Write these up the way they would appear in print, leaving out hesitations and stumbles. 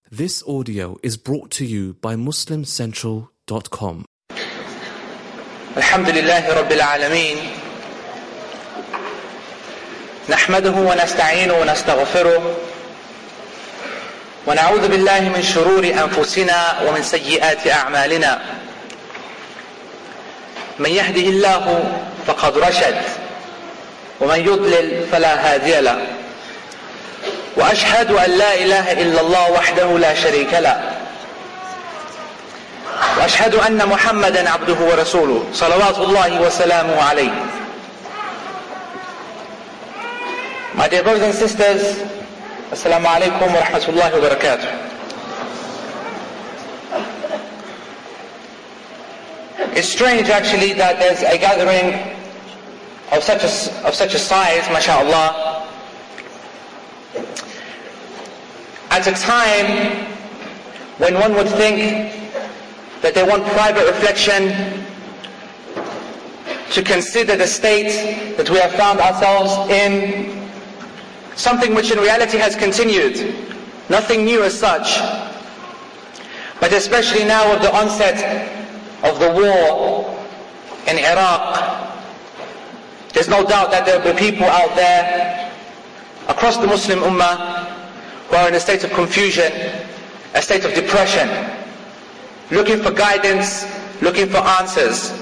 This audio is brought to you by MuslimCentral.com. Alhamdulillahi Rabbil Alameen. Nahmaduhu wa nasta'inu wa nastaghfiruh. Wa na'udhu billahi min shururi anfusina wa min sayyiati a'malina. Man yahdihillahu faqad rashad. Wa man yudlil fala hadiya lahu. وأشهد أن لا إله إلا الله وحده لا شريك له وأشهد أن محمدا عبده ورسوله صلوات الله وسلامه عليه. My dear brothers and sisters, Assalamu alaikum wa rahmatullahi wa barakatuh. It's strange actually that there's a gathering of such a size, mashallah, at a time when one would think that they want private reflection, to consider the state that we have found ourselves in, something which in reality has continued, nothing new as such, but especially now with the onset of the war in Iraq. There's no doubt that there will be people out there across the Muslim Ummah who are in a state of confusion, a state of depression, looking for guidance, looking for answers.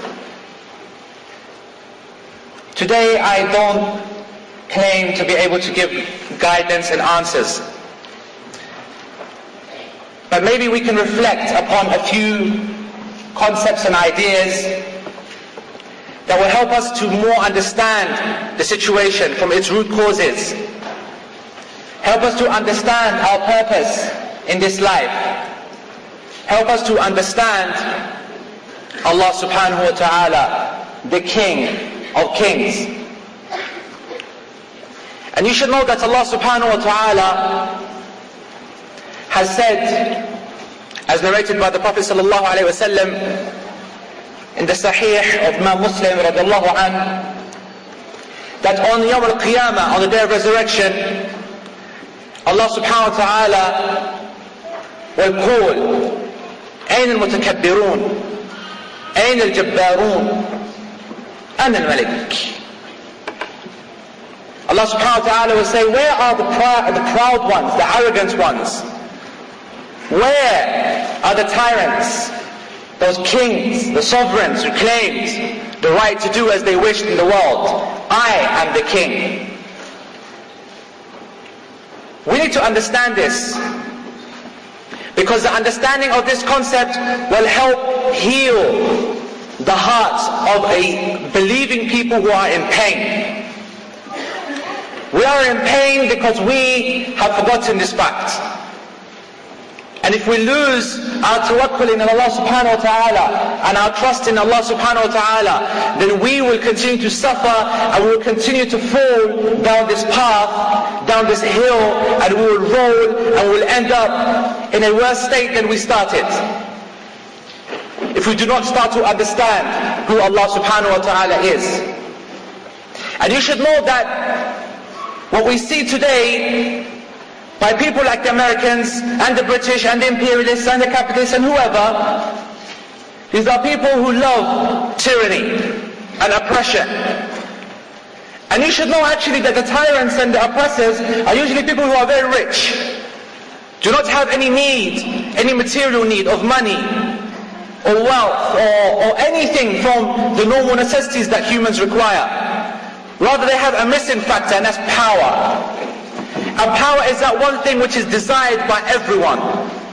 Today I don't claim to be able to give guidance and answers, but maybe we can reflect upon a few concepts and ideas that will help us to more understand the situation from its root causes. Help us to understand our purpose in this life. Help us to understand Allah subhanahu wa ta'ala, the King of Kings. And you should know that Allah subhanahu wa ta'ala has said, as narrated by the Prophet sallallahu alayhi wa sallam in the Sahih of Imam Muslim radiallahu anhu, that on Yawm al-Qiyamah, on the day of resurrection, Allah subhanahu wa ta'ala will call, أين المتكبرون أين الجبارون أنا الملك. Allah subhanahu wa ta'ala will say, where are the proud ones, the arrogant ones? Where are the tyrants, those kings, the sovereigns who claimed the right to do as they wished in the world? I am the king. We need to understand this, because the understanding of this concept will help heal the hearts of a believing people who are in pain. We are in pain because we have forgotten this fact. And if we lose our tawakkul in Allah subhanahu wa ta'ala and our trust in Allah subhanahu wa ta'ala, then we will continue to suffer and we will continue to fall down this path, down this hill, and we will roll and we will end up in a worse state than we started, if we do not start to understand who Allah subhanahu wa ta'ala is. And you should know that what we see today by people like the Americans and the British and the imperialists and the capitalists and whoever, these are people who love tyranny and oppression. And you should know actually that the tyrants and the oppressors are usually people who are very rich, do not have any need, any material need of money or wealth or anything from the normal necessities that humans require. Rather, they have a missing factor, and that's power. And power is that one thing which is desired by everyone.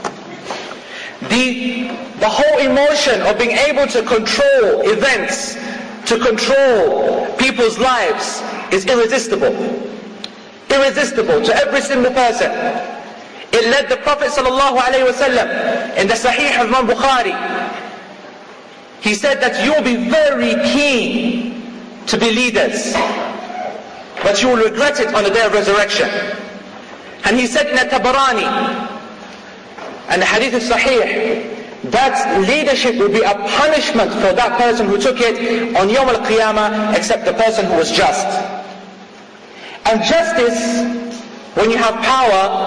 The whole emotion of being able to control events, to control people's lives, is irresistible. Irresistible to every single person. It led the Prophet ﷺ in the Sahih of Imam Bukhari. He said that you'll be very keen to be leaders, but you will regret it on the day of resurrection. And he said in At-Tabarani, and the hadith is sahih, that leadership will be a punishment for that person who took it on Yawm al-Qiyamah, except the person who was just. And justice, when you have power,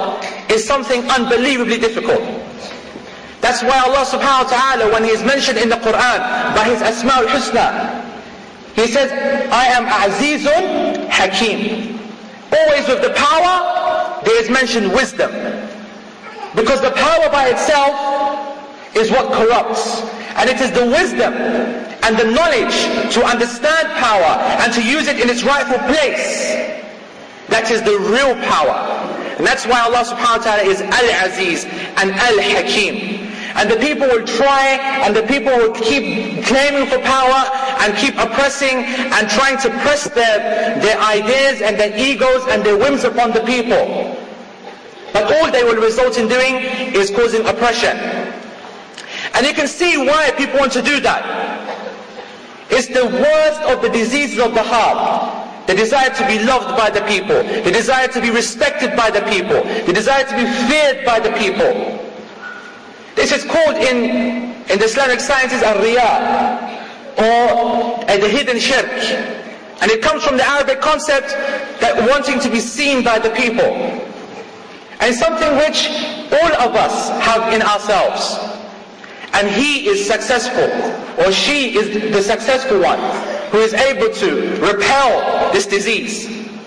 is something unbelievably difficult. That's why Allah subhanahu wa ta'ala, when He is mentioned in the Quran by His Asma'ul Husna, He says, I am Azizun Hakim. Always with the power, there is mentioned wisdom. Because the power by itself is what corrupts. And it is the wisdom and the knowledge to understand power and to use it in its rightful place that is the real power. And that's why Allah subhanahu wa ta'ala is Al-Aziz and Al-Hakim. And the people will try, and the people will keep claiming for power and keep oppressing and trying to press their ideas and their egos and their whims upon the people. But all they will result in doing is causing oppression. And you can see why people want to do that. It's the worst of the diseases of the heart. The desire to be loved by the people. The desire to be respected by the people. The desire to be feared by the people. This is called in the Islamic sciences al-riya, or the hidden shirk. And it comes from the Arabic concept that wanting to be seen by the people. And something which all of us have in ourselves. And he is successful, or she is the successful one, who is able to repel this disease.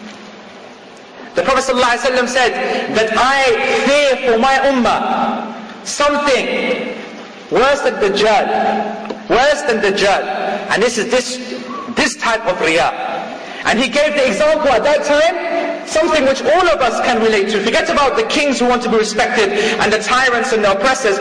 The Prophet ﷺ said that I fear for my ummah something worse than Dajjal, worse than Dajjal. And this is this type of riya. And he gave the example at that time, something which all of us can relate to. Forget about the kings who want to be respected and the tyrants and the oppressors.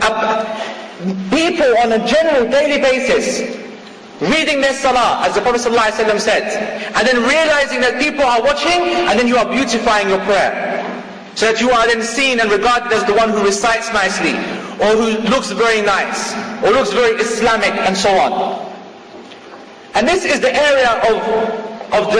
People on a general daily basis, reading their salah, as the Prophet ﷺ said, and then realizing that people are watching, and then you are beautifying your prayer. So that you are then seen and regarded as the one who recites nicely, or who looks very nice, or looks very Islamic, and so on. And this is the area of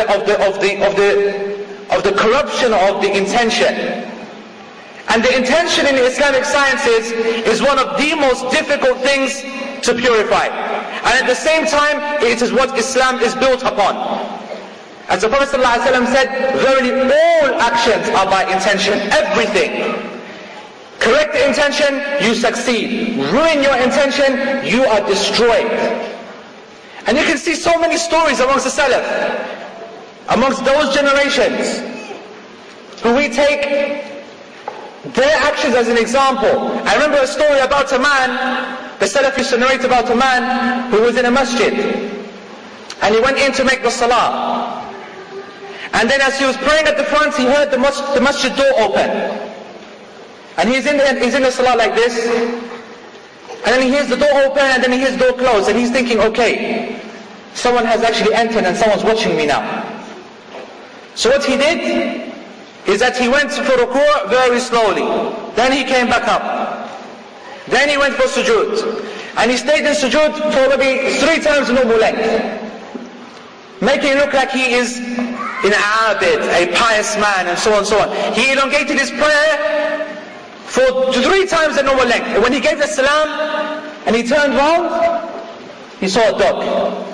the corruption of the intention. And the intention in the Islamic sciences is one of the most difficult things to purify. And at the same time, it is what Islam is built upon. As the Prophet ﷺ said, verily all actions are by intention, everything. Correct the intention, you succeed. Ruin your intention, you are destroyed. And you can see so many stories amongst the Salaf, amongst those generations, who we take their actions as an example. I remember a story about a man, the Salaf used to narrate about a man who was in a masjid, and he went in to make the salah. And then as he was praying at the front, he heard the masjid door open. And he's in the salah like this, and then he hears the door open, and then he hears the door close, and he's thinking, okay, someone has actually entered and someone's watching me now. So what he did is that he went for ruku' very slowly. Then he came back up. Then he went for sujood. And he stayed in sujood for maybe 3 times the normal length, making it look like he is an abid, a pious man, and so on and so on. He elongated his prayer for 3 times the normal length. And when he gave the salam, and he turned round, he saw a dog.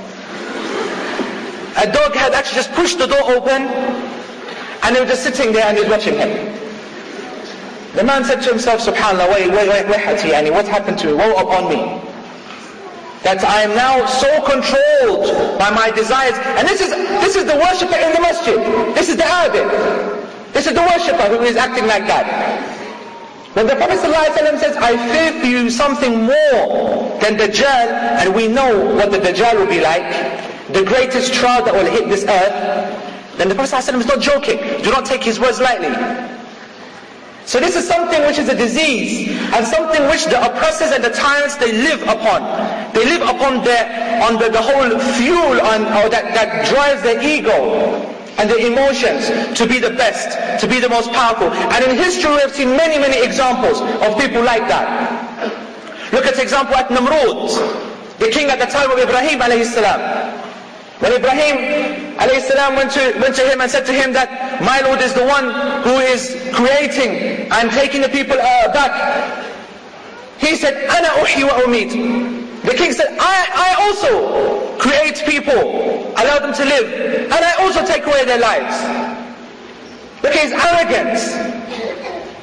A dog had actually just pushed the door open, and he was just sitting there and he was watching him. The man said to himself, subhanAllah, what happened to me? Woe upon me, that I am now so controlled by my desires. And this is the worshipper in the masjid. This is the abid. This is the worshipper who is acting like that. When the Prophet ﷺ says, I fear for you something more than Dajjal, and we know what the Dajjal will be like, the greatest trial that will hit this earth, then the Prophet ﷺ is not joking. Do not take his words lightly. So this is something which is a disease, and something which the oppressors and the tyrants, they live upon. They live upon the whole fuel that drives their ego and their emotions to be the best, to be the most powerful. And in history we have seen many, many examples of people like that. Look at the example at Namrud, the king at the time of Ibrahim alayhi salam. When Ibrahim alayhi salam went to him and said to him that my Lord is the one who is creating and taking the people back, he said, Ana uhyi wa umit. The king said, I also create people, allow them to live, and I also take away their lives. Look at his arrogance.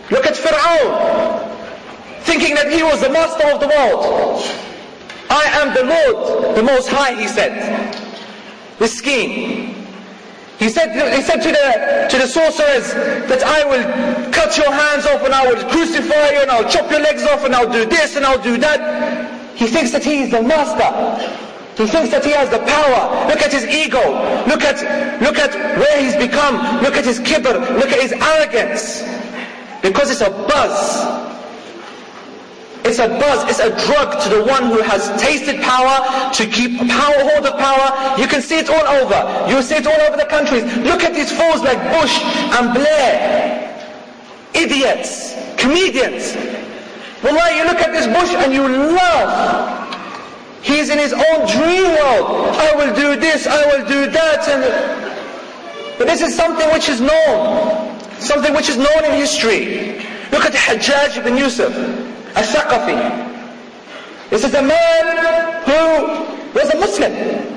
Look at Fir'aun, thinking that he was the master of the world. I am the Lord, the Most High, he said. Miskin. He said to the sorcerers that I will cut your hands off and I will crucify you and I'll chop your legs off and I'll do this and I'll do that. He thinks that he is the master. He thinks that he has the power. Look at his ego. Look at where he's become. Look at his kibr. Look at his arrogance. Because it's a buzz. It's a buzz, it's a drug to the one who has tasted power, to keep hold of power. You can see it all over. You see it all over the countries. Look at these fools like Bush and Blair. Idiots, comedians. Wallahi, you look at this Bush and you laugh. He's in his own dream world. I will do this, I will do that. But this is something which is known. Something which is known in history. Look at Hajjaj ibn Yusuf al-Thaqafi. This is a man who was a Muslim.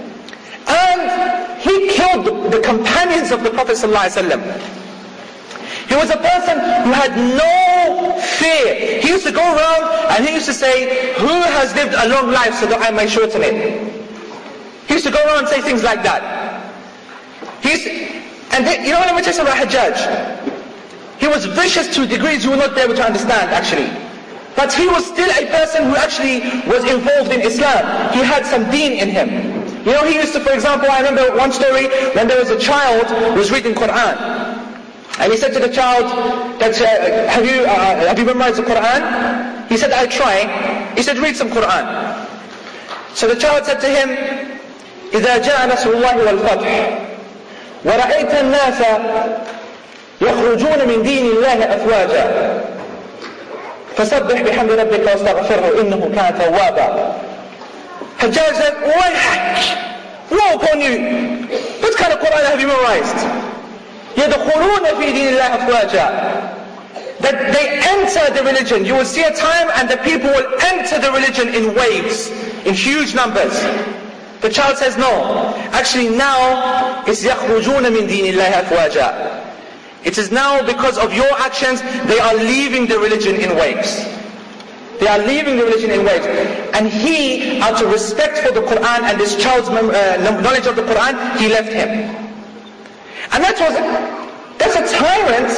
And he killed the companions of the Prophet ﷺ. He was a person who had no fear. He used to go around and he used to say, who has lived a long life so that I may shorten it? He used to go around and say things like that. You know what I'm going to tell you about Hajjaj? He was vicious to degrees you will not be able to understand actually. But he was still a person who actually was involved in Islam. He had some deen in him. You know, he used to, for example, I remember one story when there was a child who was reading Quran. And he said to the child, that, have you memorized the Quran? He said, I'll try. He said, read some Quran. So the child said to him, إِذَا جَاءَ نَصْرُ اللَّهِ وَالْفَتْحِ وَرَأَيْتَ النَّاسَ يخرجون من دين الله أفواجا فسبح بحمد ربك واستغفره إنه كان توابا. Hajjaj said, وَيْحَكْ, woe upon you! What kind of Quran have you memorized? يدخلون في دين الله أفواجا. That they enter the religion. You will see a time and the people will enter the religion in waves, in huge numbers. The child says, no. Actually now, it's يخرجون من دين الله أفواجا. It is now because of your actions, they are leaving the religion in waves. They are leaving the religion in waves. And he, out of respect for the Quran and this child's knowledge of the Quran, he left him. And that's a tyrant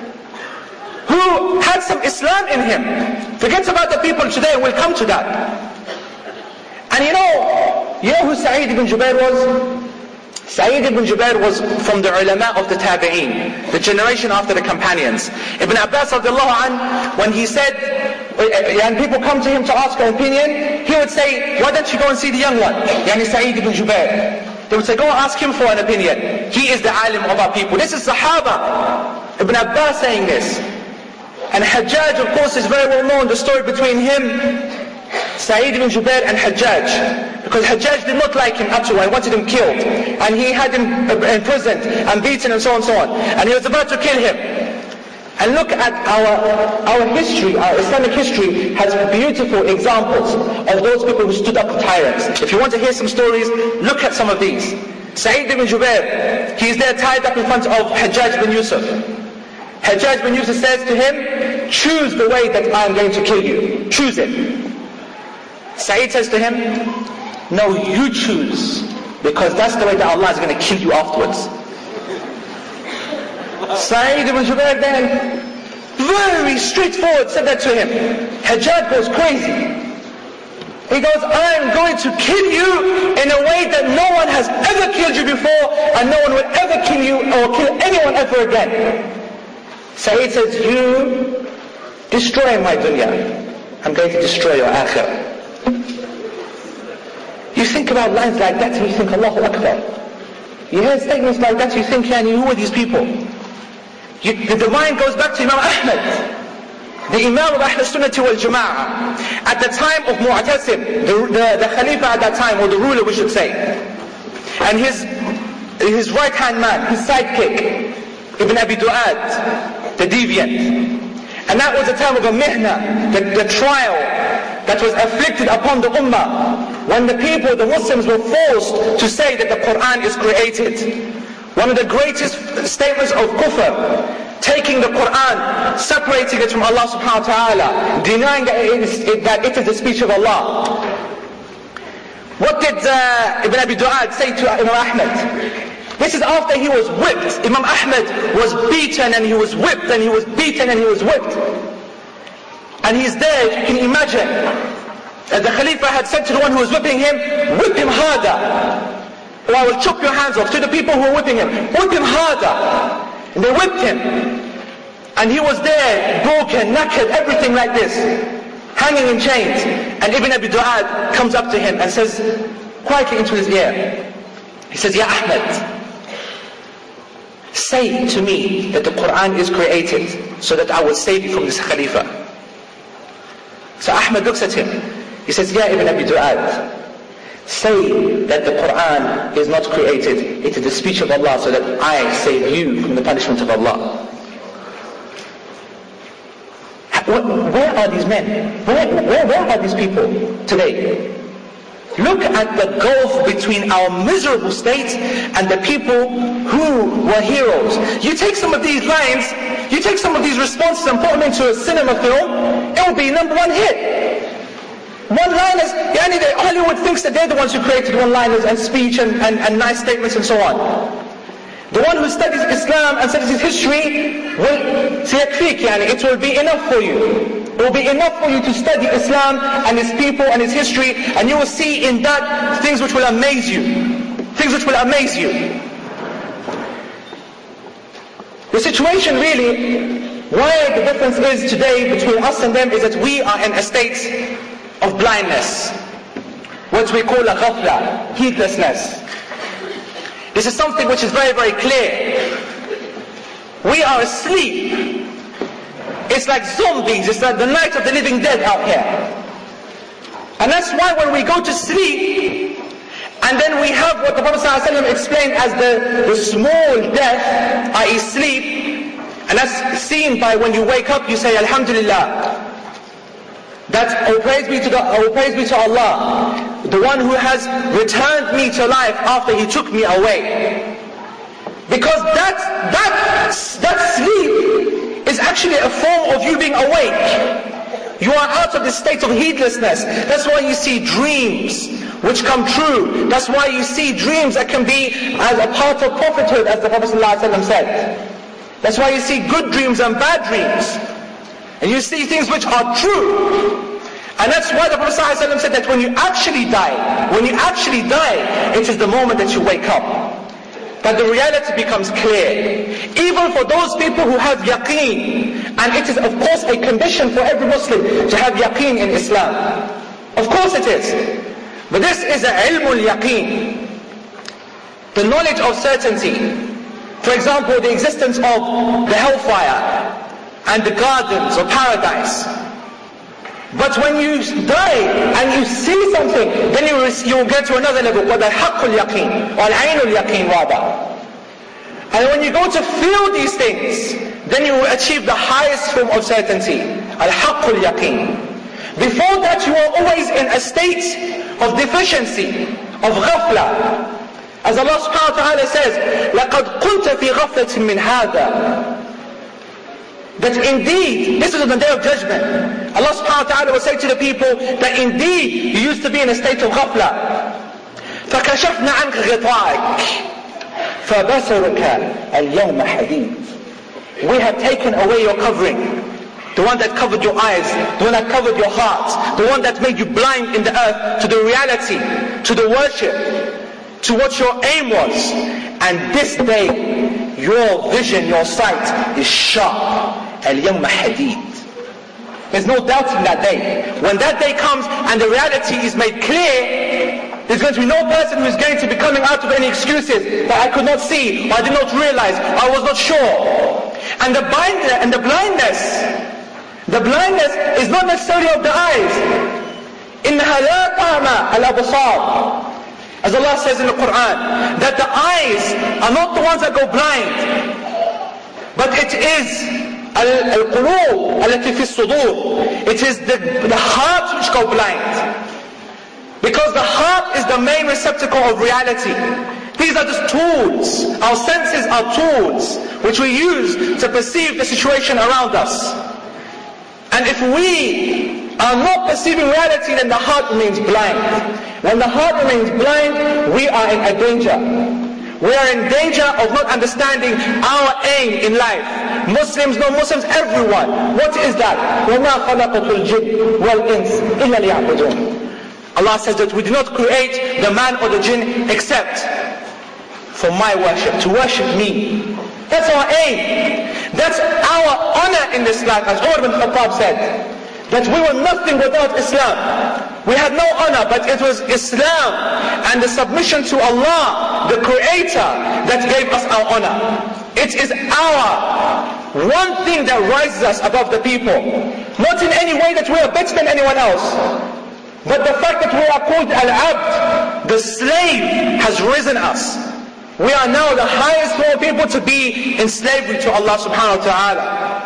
who had some Islam in him. Forget about the people today, we'll come to that. And you know who Sa'id ibn Jubair was? Sa'id ibn Jubair was from the ulama of the tabi'een, the generation after the companions. Ibn Abbas radiallahu anh, when he said, and people come to him to ask an opinion, he would say, why don't you go and see the young one? Yani Sa'id ibn Jubair. They would say, go and ask him for an opinion. He is the alim of our people. This is Sahaba. Ibn Abbas saying this. And Hajjaj, of course, is very well known, the story between him, Sa'id ibn Jubair and Hajjaj. Because Hajjaj did not like him at all, he wanted him killed. And he had him imprisoned and beaten and so on and so on. And he was about to kill him. And look at our history, our Islamic history has beautiful examples of those people who stood up to tyrants. If you want to hear some stories, look at some of these. Sa'id ibn Jubair, he is there tied up in front of Hajjaj bin Yusuf. Hajjaj bin Yusuf says to him, choose the way that I am going to kill you. Choose it. Sa'id says to him, no, you choose, because that's the way that Allah is going to kill you afterwards. Sa'id ibn Jubair then, very straightforward, said that to him. Hajjaj goes crazy. He goes, I am going to kill you in a way that no one has ever killed you before, and no one will ever kill you or kill anyone ever again. Sa'id says, you destroy my dunya, I'm going to destroy your akhirah. You think about lines like that and you think, Allahu Akbar. You hear statements like that, you think, who are these people? The mind goes back to Imam Ahmad, the Imam of Ahl Sunnah wal Jama'ah. At the time of Mu'tasim, the Khalifa at that time, or the ruler we should say. And his right hand man, his sidekick, Ibn Abi Du'ad, the deviant. And that was a time of a mihna, the trial that was afflicted upon the ummah, when the people, the Muslims, were forced to say that the Quran is created. One of the greatest statements of kufr taking the Quran, separating it from Allah subhanahu wa ta'ala, denying that it is the speech of Allah. What did Ibn Abi Du'ad say to Imam Ahmad? This is after he was whipped. Imam Ahmad was beaten and he was whipped and he was beaten and he was whipped. And he's there, if you can imagine. The Khalifa had said to the one who was whipping him, whip him harder, or I will chop your hands off. To the people who were whipping him, whip him harder. And they whipped him. And he was there, broken, knackered, everything like this, hanging in chains. And Ibn Abi Du'ad comes up to him and says, quietly into his ear, he says, Ya Ahmed, say to me that the Quran is created so that I will save you from this Khalifa. So Ahmed looks at him. He says, Ya Ibn Abi Du'ad, say that the Quran is not created, it is the speech of Allah so that I save you from the punishment of Allah. Where are these men? Where are these people today? Look at the gulf between our miserable state and the people who were heroes. You take some of these lines, you take some of these responses and put them into a cinema film, it will be #1 hit. One-liners, Hollywood thinks that they're the ones who created one-liners and speech and nice statements and so on. The one who studies Islam and studies his history will سيكفيك, it will be enough for you. It will be enough for you to study Islam and his people and his history, and you will see in that things which will amaze you. Things which will amaze you. The situation really, why the difference is today between us and them is that we are in a state of blindness, what we call a ghafla, heedlessness. This is something which is very, very clear. We are asleep. It's like zombies, it's like the night of the living dead out here. And that's why when we go to sleep, and then we have what the Prophet ﷺ explained as the small death, i.e. sleep, and that's seen by when you wake up, you say, Alhamdulillah. That all praise be to Allah, the one who has returned me to life after He took me away. Because that sleep is actually a form of you being awake. You are out of the state of heedlessness. That's why you see dreams which come true. That's why you see dreams that can be as a part of prophethood, as the Prophet ﷺ said. That's why you see good dreams and bad dreams. And you see things which are true. And that's why the Prophet ﷺ said that when you actually die, it is the moment that you wake up. That the reality becomes clear. Even for those people who have yaqeen. And it is of course a condition for every Muslim to have yaqeen in Islam. Of course it is. But this is a ilmul yaqeen. The knowledge of certainty. For example, the existence of the hellfire and the gardens of paradise. But when you die and you see something, then you will get to another level, called al-haqqul yaqeen, or al-aynul yaqeen rather. And when you go to feel these things, then you will achieve the highest form of certainty, al-haqqul yaqeen. Before that, you are always in a state of deficiency, of ghafla. As Allah subhanahu wa ta'ala says, لَقَدْ قُلْتَ فِي غَفْلَةٍ مِّنْ هَذَا. That indeed, this is on the day of judgment. Allah subhanahu wa ta'ala will say to the people that indeed you used to be in a state of ghafla. فَكَشَفْنَا عَنْكَ غِطَاءَكَ فَبَصَرُكَ الْيَوْمَ حَدِيدٌ. We have taken away your covering. The one that covered your eyes, the one that covered your heart, the one that made you blind in the earth to the reality, to the worship, to what your aim was. And this day, your vision, your sight is sharp. Al-yawma hadid. There's no doubt in that day. When that day comes and the reality is made clear, there's going to be no person who is going to be coming out of any excuses that I could not see, or I did not realize, I was not sure. And the blindness is not necessarily of the eyes. إِنَّهَا لَا تَعْمَى الْأَبْصَارِ. As Allah says in the Quran, that the eyes are not the ones that go blind, but it is al-qulub allati fi as-sudur. It is the hearts which go blind. Because the heart is the main receptacle of reality. These are just tools. Our senses are tools which we use to perceive the situation around us. And if we are not perceiving reality, then the heart remains blind. When the heart remains blind, we are in a danger. We are in danger of not understanding our aim in life. Muslims, non-Muslims, everyone. What is that? وَمَا خَلَقَتُ الْجِنِّ وَالْإِنسِ إِلَّا لِيَعْبُدُونَ. Allah says that we did not create the man or the jinn except for my worship, to worship me. That's our aim. That's our honor in this life. As Umar bin Khattab said, that we were nothing without Islam. We had no honor, but it was Islam and the submission to Allah, the Creator, that gave us our honor. It is our one thing that rises us above the people. Not in any way that we are better than anyone else, but the fact that we are called Al-Abd, the slave, has risen us. We are now the highest form of people to be in slavery to Allah subhanahu wa ta'ala.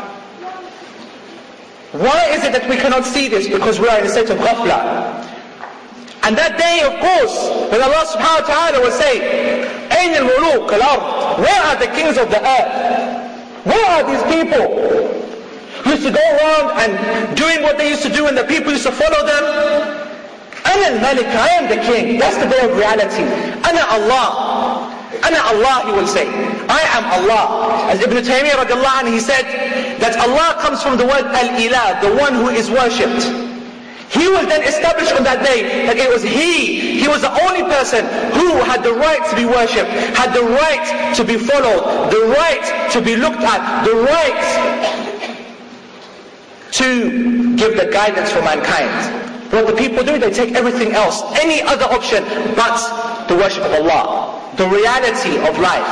Why is it that we cannot see this? Because we are in a state of ghafla. And that day, of course, when Allah subhanahu wa ta'ala will say, أين الملوك الأرض? Where are the kings of the earth? Where are these people who used to go around and doing what they used to do and the people used to follow them? أنا الملك, I am the king. That's the day of reality. أنا Allah. أنا Allah, he will say. I am Allah. As Ibn Taymiyyah radiallahu anhu, he said that Allah comes from the word Al-Ilah, the one who is worshipped. He will then establish on that day that it was He was the only person who had the right to be worshipped, had the right to be followed, the right to be looked at, the right to give the guidance for mankind. What the people do, they take everything else, any other option but the worship of Allah, the reality of life.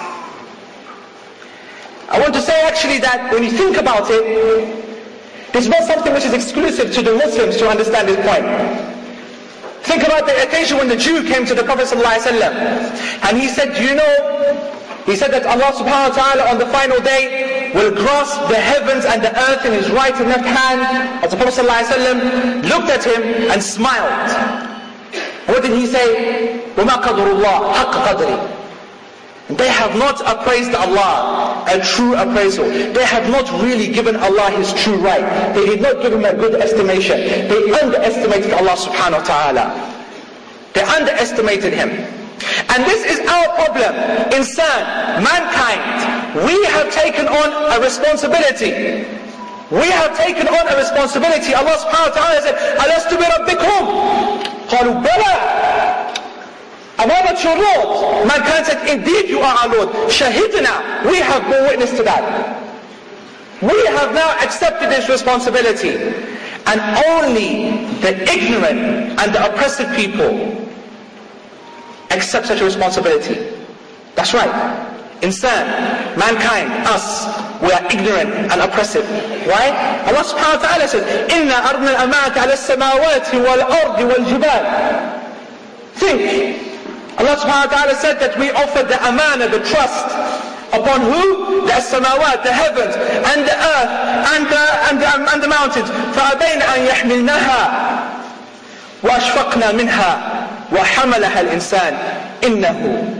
I want to say actually that when you think about it, it's not something which is exclusive to the Muslims to understand this point. Think about the occasion when the Jew came to the Prophet ﷺ and he said, do you know, he said that Allah subhanahu wa ta'ala on the final day will grasp the heavens and the earth in his right and left hand. As the Prophet ﷺ looked at him and smiled. What did he say? وَمَا قَدْرُ اللَّهِ حَقَّ قَدْرِ. They have not appraised Allah a true appraisal. They have not really given Allah His true right. They did not give Him a good estimation. They underestimated Allah subhanahu wa ta'ala. They underestimated Him. And this is our problem. Insan, mankind, we have taken on a responsibility. We have taken on a responsibility. Allah subhanahu wa ta'ala said, أَلَسْتُ بِرَبِّكُمْ قَالُوا بَلَى. Am I not your Lord? Mankind said, indeed you are our Lord. Shahidna, we have borne witness to that. We have now accepted this responsibility. And only the ignorant and the oppressive people accept such a responsibility. That's right. Insan, mankind, us, we are ignorant and oppressive. Why? Allah subhanahu wa ta'ala says, إِنَّا أَرْضْنَا الْأَمَانَةَ عَلَى السَّمَاوَاتِ وَالْأَرْضِ وَالْجِبَالِ. Think. Allah subhanahu wa ta'ala said that we offered the amana, the trust, upon who? The samawat, the heavens, and the earth, and the mountains. فَأَبَيْنَ أَنْ يَحْمِلْنَهَا وَأَشْفَقْنَا مِنْهَا وَحَمَلَهَا الْإِنسَانِ إِنَّهُ.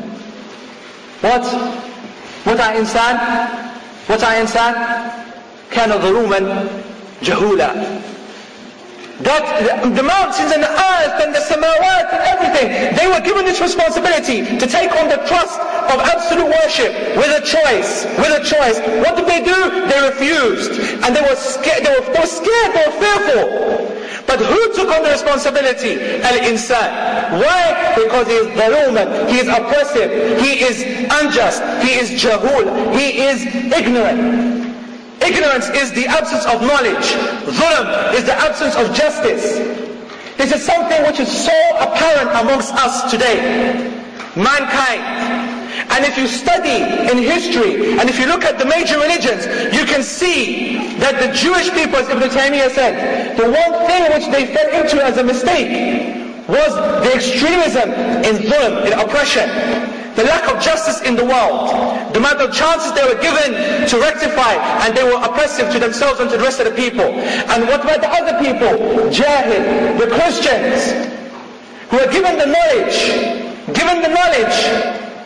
What are insan? What are insan? كَانَ ظَلُومًا جَهُولًا. That the mountains and the earth and the samawat and everything, they were given this responsibility to take on the trust of absolute worship with a choice. What did they do? They refused. And they were scared, they were fearful. But who took on the responsibility? Al-insan. Why? Because he is dhaluman, he is oppressive, he is unjust, he is jahul, he is ignorant. Ignorance is the absence of knowledge. Dhulm is the absence of justice. This is something which is so apparent amongst us today. Mankind. And if you study in history, and if you look at the major religions, you can see that the Jewish people, as Ibn Taymiyyah said, the one thing which they fell into as a mistake was the extremism in dhulm, in oppression. The lack of justice in the world, the amount of chances they were given to rectify, and they were oppressive to themselves and to the rest of the people. And what about the other people? Jahil, the Christians, who were given the knowledge,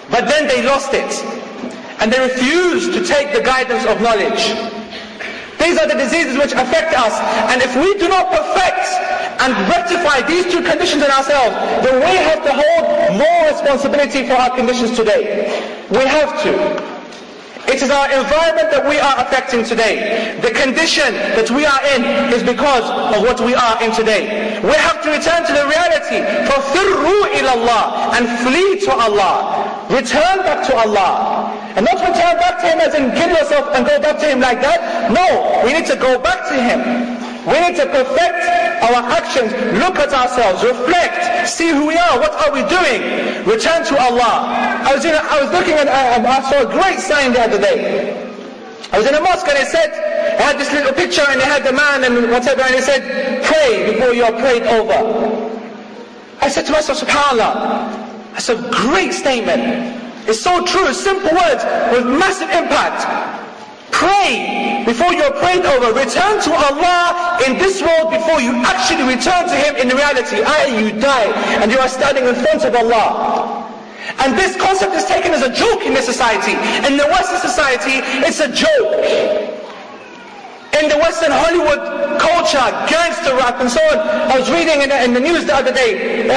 but then they lost it. And they refused to take the guidance of knowledge. These are the diseases which affect us. And if we do not perfect and rectify these two conditions in ourselves, then we have to hold more responsibility for our conditions today. We have to. It is our environment that we are affecting today. The condition that we are in is because of what we are in today. We have to return to the reality. فَفِرُّوا إِلَى اللَّهِ, and flee to Allah. Return back to Allah. And not return back to Him as in kill yourself and go back to Him like that. No, we need to go back to Him. We need to perfect our actions, look at ourselves, reflect, see who we are, what are we doing, return to Allah. I was looking at, I saw a great sign the other day. I was in a mosque and it said, it had this little picture and it had the man and whatever, and it said, pray before you are prayed over. I said to myself, subhanAllah, that's a great statement. It's so true, simple words with massive impact. Pray before you are prayed over. Return to Allah in this world before you actually return to Him in reality. You die and you are standing in front of Allah. And this concept is taken as a joke in this society. In the Western society, it's a joke. In the Western Hollywood culture, gangster rap and so on. I was reading in the news the other day,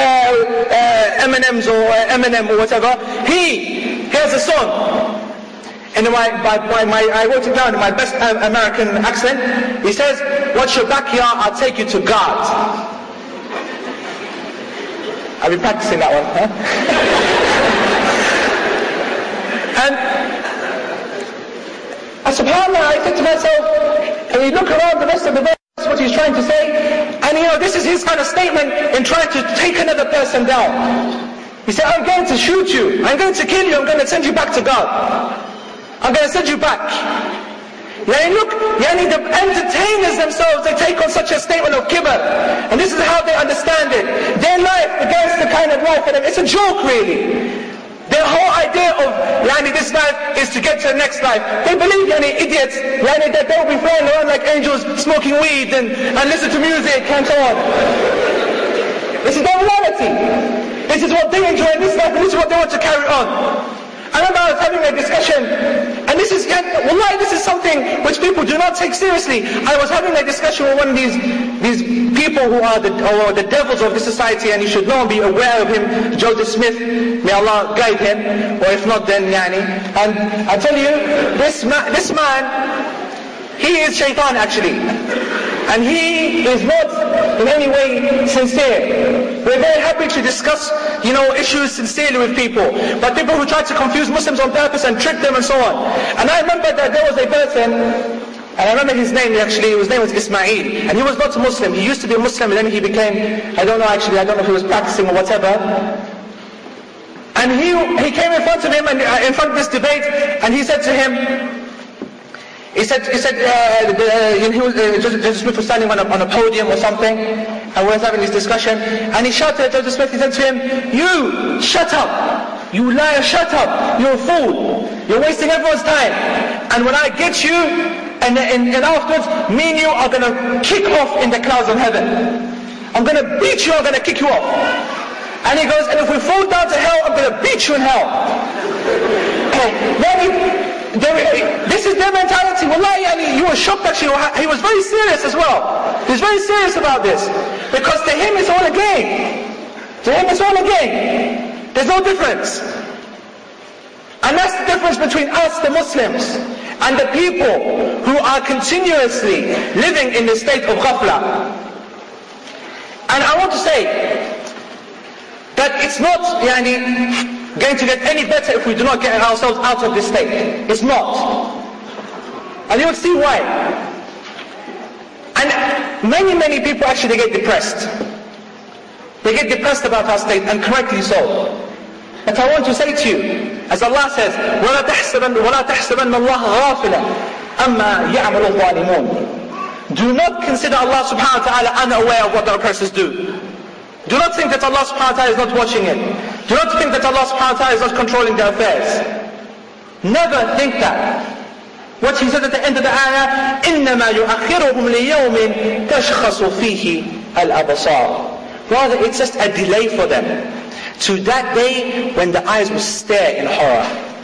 Eminem or whatever. He has a song. And I wrote it down in my best American accent. He says, "What's your backyard? I'll take you to God." I've been practicing that one, huh? And subhanAllah, I think to myself, and you look around the rest of the verse, what he's trying to say, and this is his kind of statement in trying to take another person down. He said, I'm going to shoot you, I'm going to kill you, I'm going to send you back to God. I'm going to send you back. Look, the entertainers themselves, they take on such a statement of kibr. And this is how they understand it. Their life, the gangster kind of life for them, it's a joke really. Their whole idea of this life is to get to the next life. They believe, idiots, that they'll be flying around like angels, smoking weed and listen to music and so on. This is their reality. This is what they enjoy in this life, and this is what they want to carry on. I remember I was having a discussion, and this is something which people do not take seriously. I was having a discussion with one of these people who are the devils of this society, and you should know and be aware of him, Joseph Smith. May Allah guide him, or if not then And I tell you, this man, he is shaitan actually. And he is not in any way sincere. We're very happy to discuss, issues sincerely with people. But people who try to confuse Muslims on purpose and trick them and so on. And I remember that there was a person, and I remember his name actually, his name was Ismail. And he was not a Muslim. He used to be a Muslim and then he became, I don't know if he was practicing or whatever. And he came in front of him, and in front of this debate, and he said to him, Joseph Smith was standing on a podium or something, and we were having this discussion, and he shouted at Joseph Smith, he said to him, "You, shut up! You liar, shut up! You're a fool! You're wasting everyone's time! And when I get you, and afterwards, me and you are going to kick off in the clouds of heaven. I'm going to beat you, I'm going to kick you off." And he goes, "And if we fall down to hell, I'm going to beat you in hell." This is their mentality. Wallahi, you were shocked actually. He was very serious as well. He was very serious about this. Because to him it's all a game. To him it's all a game. There's no difference. And that's the difference between us, the Muslims, and the people who are continuously living in the state of ghafla. And I want to say that it's not going to get any better if we do not get ourselves out of this state. It's not. And you will see why. And many people actually get depressed. They get depressed about our state, and correctly so. But I want to say to you, as Allah says, وَلَا تَحْسَبَنَّ اللَّهَ غَافِلًا أَمَّا يَعْمَلُ الظَّالِمُونَ. Do not consider Allah subhanahu wa ta'ala unaware of what the oppressors do. Do not think that Allah subhanahu wa ta'ala is not watching it. Do not think that Allah subhanahu wa ta'ala is not controlling their affairs. Never think that. What he said at the end of the ayah, إِنَّمَا يُؤَخِّرُهُمْ لِيَوْمٍ تَشْخَصُ فِيهِ الْأَبْصَارِ. Rather, it's just a delay for them. to that day when the eyes will stare in horror.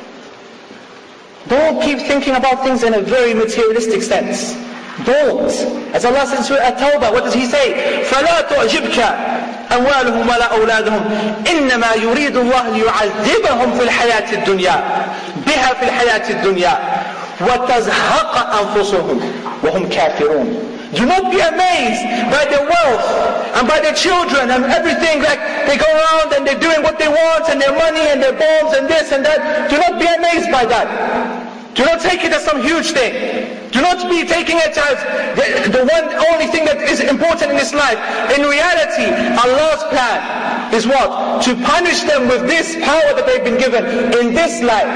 Don't keep thinking about things in a very materialistic sense. Don't. As Allah says in Surah At-Tawbah, what does He say? فَلَا تُعْجِبْكَ أَمْوَالُهُمْ وَلَا أَوْلَادُهُمْ إِنَّمَا يُرِيدُ اللَّهُ لِيُعَذِّبَهُمْ فِي الْحَيَاةِ الدُّنْيَا بِهَا فِي الْحَيَاةِ الدُّنْيَا وَتَزْهَقَ أَنفُسُهُمْ وَهُمْ كَافِرُونَ. Do not be amazed by their wealth and by their children and everything. Like they go around and they're doing what they want and their money and their bombs and this and that. Do not be amazed by that. Do not take it as some huge thing. Do not be taking it as the one only thing that is important in this life. In reality, Allah's plan is what? To punish them with this power that they've been given in this life.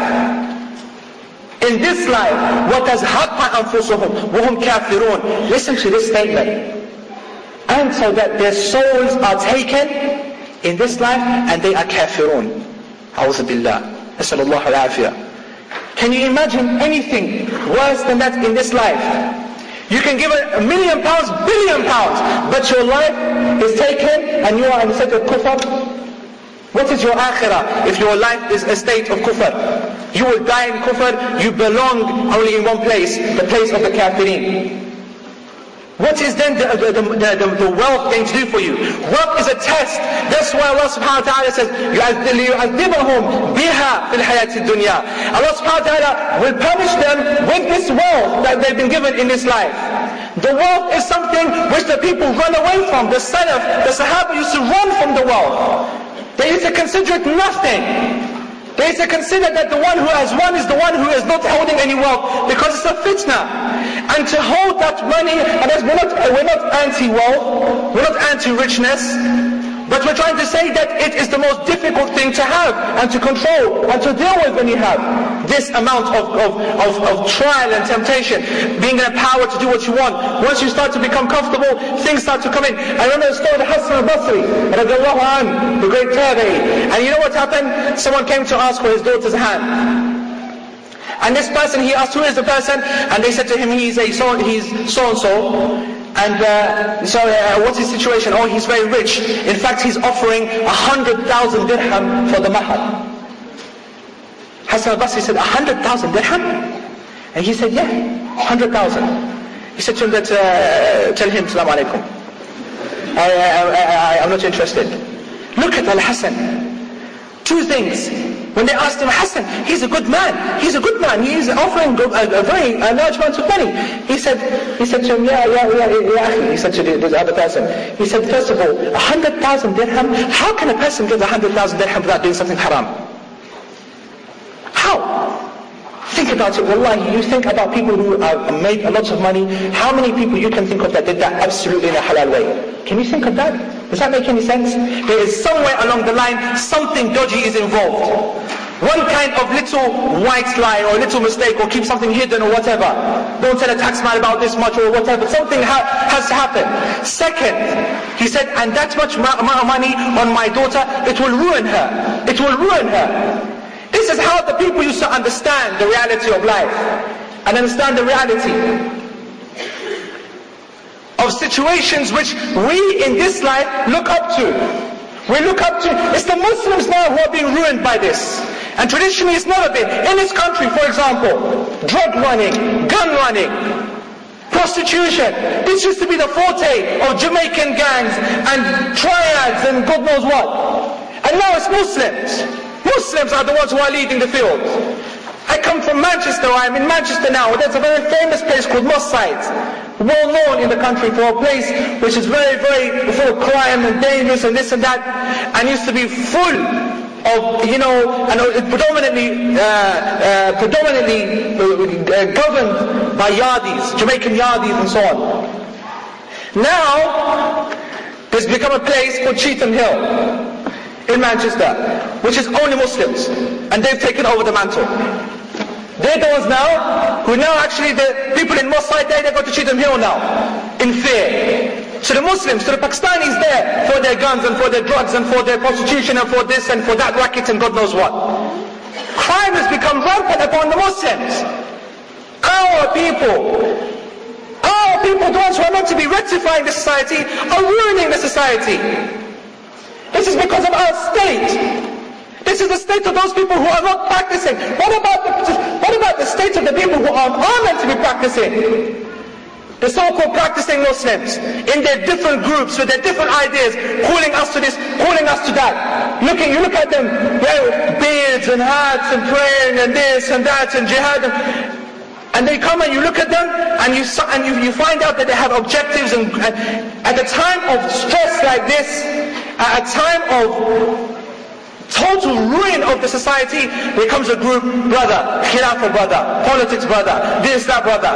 In this life, وَتَزْهَقَ أَنفُسُهُمْ وَهُمْ كَافِرُونَ. Listen to this statement. Until that their souls are taken in this life and they are kafirun. أعوذ بالله. نسأل الله العافية. Can you imagine anything worse than that in this life? You can give £1 million, £1 billion, but your life is taken and you are in the state of kufr. What is your akhirah if your life is a state of kufr? You will die in kufr, you belong only in one place, the place of the kafirin. What is then the wealth going to do for you? Wealth is a test. That's why Allah subhanahu wa ta'ala says, يُعَذِّبَهُمْ بِهَا فِي الْحَيَاةِ الدُّنْيَا. Allah subhanahu wa ta'ala will punish them with this wealth that they've been given in this life. The wealth is something which the people run away from. The Salaf, the Sahaba used to run from the wealth. They used to consider it nothing. They used to consider that the one who has one is the one who is not holding any wealth, because it's a fitna. And to hold that money, and as we're not anti-wealth, we're not anti-richness, but we're trying to say that it is the most difficult thing to have and to control and to deal with when you have this amount of trial and temptation, being in a power to do what you want. Once you start to become comfortable, things start to come in. I remember the story of Hassan al-Basri, radiallahu anhu, the great tabi'i. And you know what happened? Someone came to ask for his daughter's hand. And this person, he asked, who is the person? And they said to him, he's so-and-so. And so what's his situation? Oh, he's very rich. In fact, he's offering 100,000 dirham for the mahar. Hassan al-Basri said, 100,000 dirham? And he said, yeah, 100,000. He said to him that, tell him, Assalamu alaikum. I'm not interested. Look at Al-Hasan. Two things. When they asked him, Hassan, he's a good man. He's a good man. He's offering a very large amount of money. He said to him, yeah. He said to the other person. He said, first of all, 100,000 dirham. How can a person give 100,000 dirham without doing something haram? How? Think about it. Wallahi, you think about people who have made a lot of money. How many people you can think of that did that absolutely in a halal way? Can you think of that? Does that make any sense? There is somewhere along the line, something dodgy is involved. One kind of little white lie or a little mistake or keep something hidden or whatever. Don't tell a taxman about this much or whatever. Something has happened. Second, he said, and that much amount of money on my daughter, it will ruin her. It will ruin her. This is how the people used to understand the reality of life and understand the reality of situations which we in this life look up to. We look up to. It's the Muslims now who are being ruined by this. And traditionally it's never been. In this country, for example, drug running, gun running, prostitution. This used to be the forte of Jamaican gangs and triads and God knows what. And now it's Muslims. Muslims are the ones who are leading the field. I come from Manchester. I'm in Manchester now. There's a very famous place called Moss Side, well known in the country for a place which is very, very full of crime and dangerous and this and that, and used to be full of, and predominantly governed by Yardis, Jamaican Yardis and so on. Now, there's become a place called Cheetham Hill in Manchester, which is only Muslims, and they've taken over the mantle. They're the ones now, who now actually, the people in Moss Side there, they go to Cheetham Hill now, in fear. So the Muslims, so the Pakistanis there, for their guns and for their drugs and for their prostitution and for this and for that racket and God knows what. Crime has become rampant upon the Muslims. Our people, the ones who are meant to be rectifying the society, are ruining the society. It's is because of our state. This is the state of those people who are not practicing. What about the state of the people who are meant to be practicing? The so-called practicing Muslims, in their different groups, with their different ideas, calling us to this, calling us to that. You look at them, beards and hats and praying and this and that and jihad. And they come and you look at them and you find out that they have objectives. And at a time of stress like this, at a time of total ruin of the society, there comes a group, brother, Khilafah brother, politics brother, this, that brother.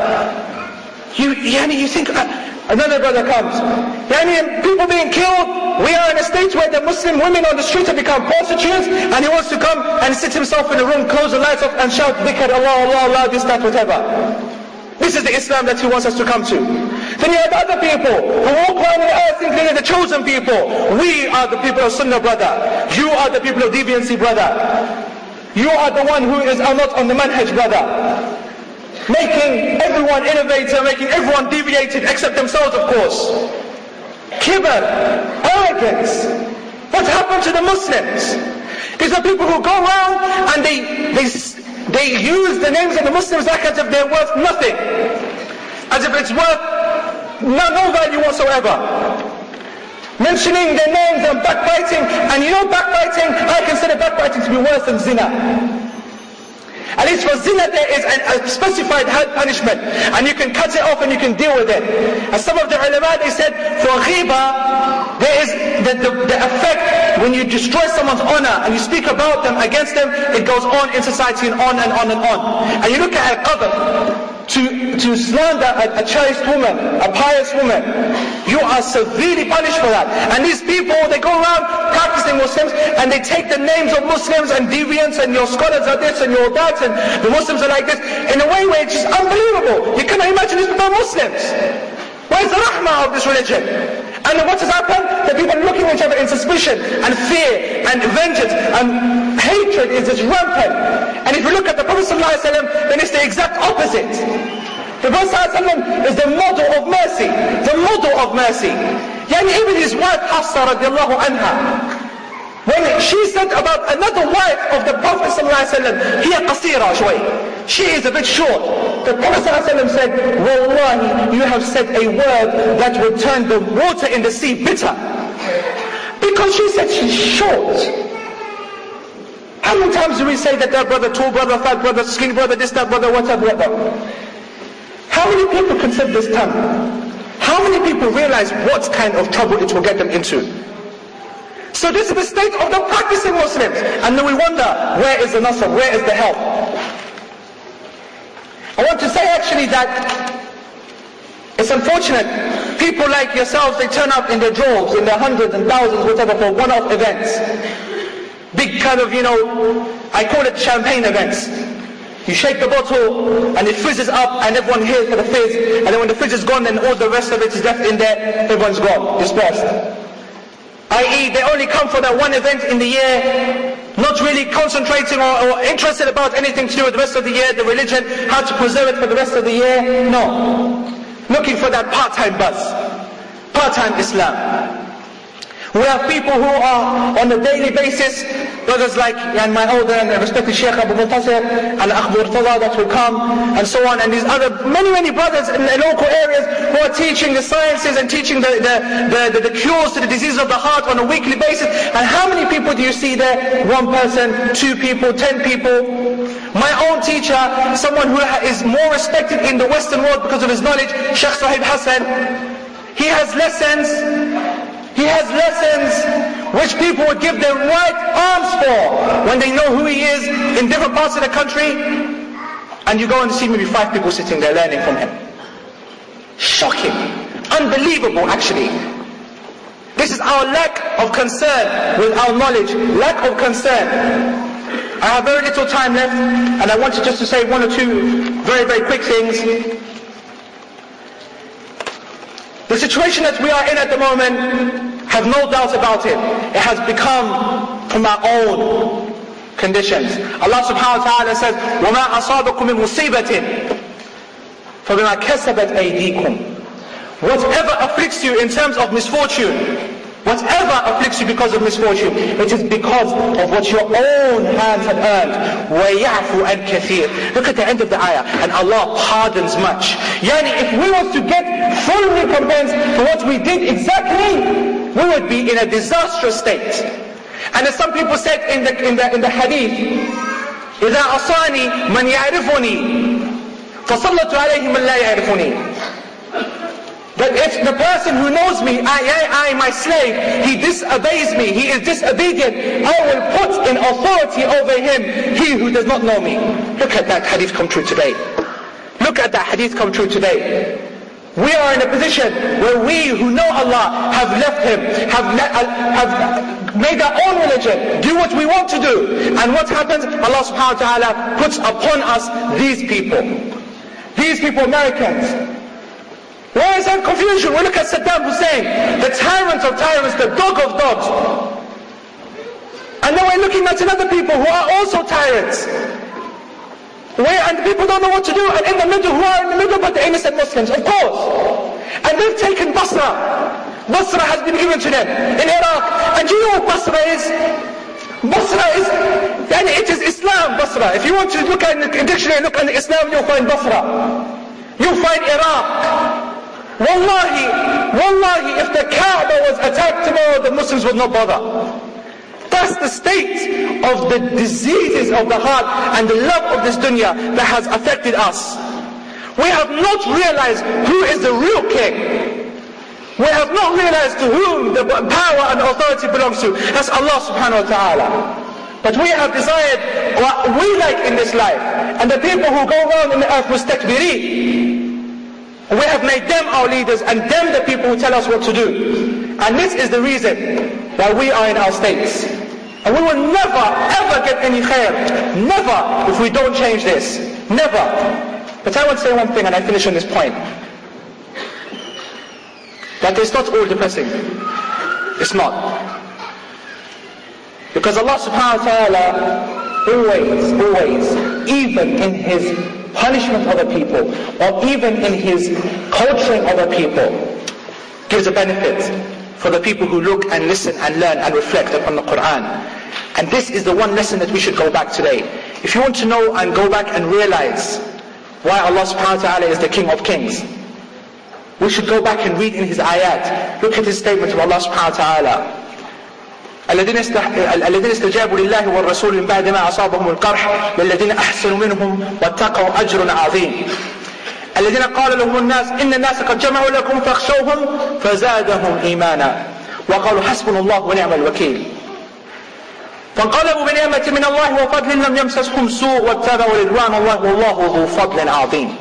You think, another brother comes. People being killed. We are in a state where the Muslim women on the street have become prostitutes, and he wants to come and sit himself in a room, close the lights off and shout dhikr, Allah, Allah, Allah, this, that, whatever. This is the Islam that he wants us to come to. Then you have other people who walk around the earth thinking they're the chosen people. We are the people of Sunnah, brother. You are the people of deviancy, brother. You are the one who is not on the manhaj, brother. Making everyone innovator, making everyone deviated except themselves, of course. Kibr, arrogance. What happened to the Muslims? These are people who go around and they use the names of the Muslims like as if they're worth nothing. As if it's worth no value whatsoever. Mentioning their names and backbiting. And you know backbiting, I consider backbiting to be worse than zina. At least for zina there is a specified punishment, and you can cut it off and you can deal with it. As some of the ulama, they said, for ghiba, there is the effect when you destroy someone's honor and you speak about them, against them, it goes on in society and on and on and on. And you look at al-qadr, to slander a chaste woman, a pious woman, you are severely punished for that. And these people, they go around practicing Muslims and they take the names of Muslims and deviants, and your scholars are this and your that, and the Muslims are like this, in a way where it's just unbelievable. You cannot imagine these people are Muslims. Where's the rahmah of this religion? And what has happened? The people are looking at each other in suspicion and fear and vengeance, and hatred is just rampant. And if you look at the Prophet ﷺ, then it's the exact opposite. The Prophet ﷺ is the model of mercy. The model of mercy. Even his wife Hafsa radiallahu anha, when she said about another wife of the Prophet ﷺ, hiya qasira shway, she is a bit short. The Prophet ﷺ said, Wallahi, you have said a word that will turn the water in the sea bitter. Because she said she's short. How many times do we say that their brother, tall brother, fat brother, skinny brother, this, that brother, whatever, whatever? How many people consider this term? How many people realize what kind of trouble it will get them into? So this is the state of the practicing Muslims. And then we wonder, where is the nasr? Where is the help? I want to say actually that it's unfortunate. People like yourselves, they turn up in their droves, in their hundreds and thousands, whatever, for one-off events. Big kind of, I call it champagne events. You shake the bottle and it fizzes up and everyone here for the fizz. And then when the fizz is gone, then all the rest of it is left in there. Everyone's gone, dispersed. I.e., they only come for that one event in the year, not really concentrating or interested about anything to do with the rest of the year, the religion, how to preserve it for the rest of the year. No. Looking for that part-time buzz. Part-time Islam. We have people who are on a daily basis, brothers like my elder and respected Sheikh Abu Muntasir and Akh Murtada that will come, and so on, and these other many brothers in the local areas who are teaching the sciences and teaching the cures to the diseases of the heart on a weekly basis. And how many people do you see there? 1 person, 2 people, 10 people. My own teacher, someone who is more respected in the Western world because of his knowledge, Sheikh Sahib Hassan, he has lessons which people would give their right arms for when they know who he is in different parts of the country. And you go and see maybe 5 people sitting there learning from him. Shocking. Unbelievable, actually. This is our lack of concern with our knowledge. Lack of concern. I have very little time left, and I want just to say 1 or 2 very, very quick things. The situation that we are in at the moment, have no doubt about it, it has become from our own conditions. Allah subhanahu wa ta'ala says, وَمَا أَصَابَكُم مِّن مُّصِيبَةٍ فَبِمَا كَسَبَتْ أَيْدِيكُمْ. Whatever afflicts you in terms of misfortune, whatever afflicts you because of misfortune, it is because of what your own hands had earned. وَيَعْفُ عَنْ كَثِيرٍ. Look at the end of the ayah, and Allah pardons much. Yani, if we were to get full recompense for what we did exactly, we would be in a disastrous state. And as some people said in the hadith, إِذَا عَصَانِي مَنْ يَعْرِفُنِي فَصَلَّتُ عَلَيْهِ مَنْ لَا يَعْرِفُنِي. That if the person who knows me, I, my slave, he disobeys me, he is disobedient, I will put in authority over him he who does not know me. Look at that hadith come true today. Look at that hadith come true today. We are in a position where we who know Allah have left Him, have made our own religion, do what we want to do. And what happens? Allah subhanahu wa ta'ala puts upon us these people. These people, Americans. Where is that confusion? We look at Saddam Hussein, the tyrant of tyrants, the dog of dogs. And then we're looking at another people who are also tyrants. And people don't know what to do. And in the middle, who are in the middle but the innocent Muslims, of course. And they've taken Basra. Basra has been given to them in Iraq. And do you know what Basra is? Basra is, and it is Islam, Basra. If you want to look at the dictionary, look at Islam, you'll find Basra. You'll find Iraq. Wallahi, if the Kaaba was attacked tomorrow, the Muslims would not bother. That's the state of the diseases of the heart and the love of this dunya that has affected us. We have not realized who is the real king. We have not realized to whom the power and authority belongs to. That's Allah subhanahu wa ta'ala. But we have desired what we like in this life. And the people who go around in the earth mustakbireen, we have made them our leaders and them the people who tell us what to do. And this is the reason why we are in our states. And we will never ever get any khair. Never, if we don't change this. Never. But I want to say one thing and I finish on this point. That it's not all depressing. It's not. Because Allah subhanahu wa ta'ala always, even in His punishment of the people, or even in His culturing of the people, gives a benefit for the people who look and listen and learn and reflect upon the Qur'an. And this is the one lesson that we should go back today. If you want to know and go back and realize why Allah subhanahu wa ta'ala is the King of Kings, we should go back and read in His ayat. Look at His statement of Allah subhanahu wa ta'ala. الذين استجابوا لله والرسول من بعد ما أصابهم القرح للذين أحسنوا منهم واتقوا أجر عظيم الذين قال لهم الناس إن الناس قد جمعوا لكم فاخشوهم فزادهم إيمانا وقالوا حسبنا الله ونعم الوكيل فانقلبوا بنعمة من الله وفضل لم يمسسهم سوء واتبعوا رضوان الله والله ذو فضل عظيم.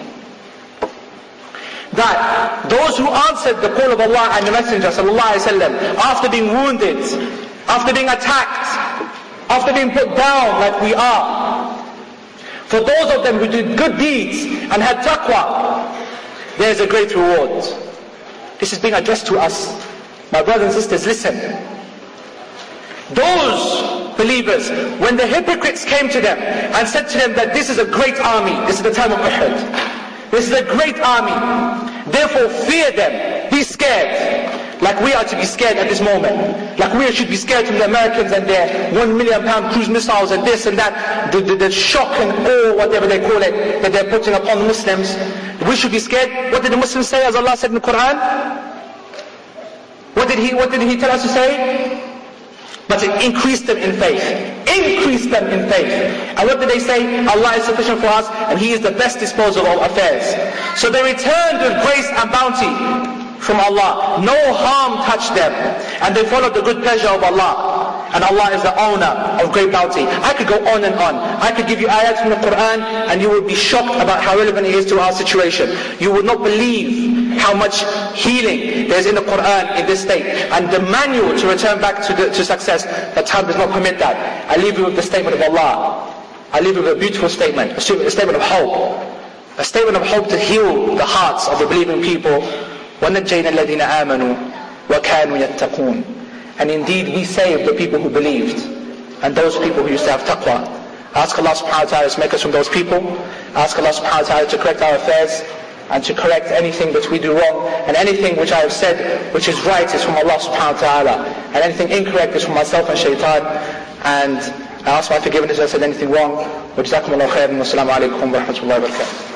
That those who answered the call of Allah and the Messenger sallallahu alaihi wasallam after being wounded, after being attacked, after being put down like we are, for those of them who did good deeds and had taqwa, there is a great reward. This is being addressed to us. My brothers and sisters, listen. Those believers, when the hypocrites came to them and said to them that this is a great army, this is the time of Uhud, this is a great army, therefore fear them, be scared. Like we are to be scared at this moment. Like we should be scared from the Americans and their £1 million cruise missiles and this and that, the shock and awe, whatever they call it, that they're putting upon the Muslims. We should be scared. What did the Muslims say, as Allah said in the Quran? What did He tell us to say? But it increased them in faith. Increased them in faith. And what did they say? Allah is sufficient for us and He is the best disposer of affairs. So they returned with grace and bounty from Allah. No harm touched them. And they followed the good pleasure of Allah. And Allah is the owner of great bounty. I could go on and on. I could give you ayats from the Quran and you would be shocked about how relevant it is to our situation. You would not believe how much healing there is in the Quran in this state. And the manual to return back to success, but time does not permit that. I leave you with the statement of Allah. I leave you with a beautiful statement. A statement of hope. A statement of hope to heal the hearts of the believing people. وَنَجَّيْنَا الَّذِينَ آمَنُوا وَكَانُوا يَتَّقُونَ. And indeed we saved the people who believed and those people who used to have taqwa. Ask Allah subhanahu wa ta'ala to make us from those people. Ask Allah subhanahu wa ta'ala to correct our affairs and to correct anything that we do wrong, and anything which I have said which is right is from Allah subhanahu wa ta'ala. and anything incorrect is from myself and shaitan, and I ask my forgiveness if I said anything wrong. Wa jazakumullahu khairan wa assalamu alaikum wa rahmatullahi wa barakatuh.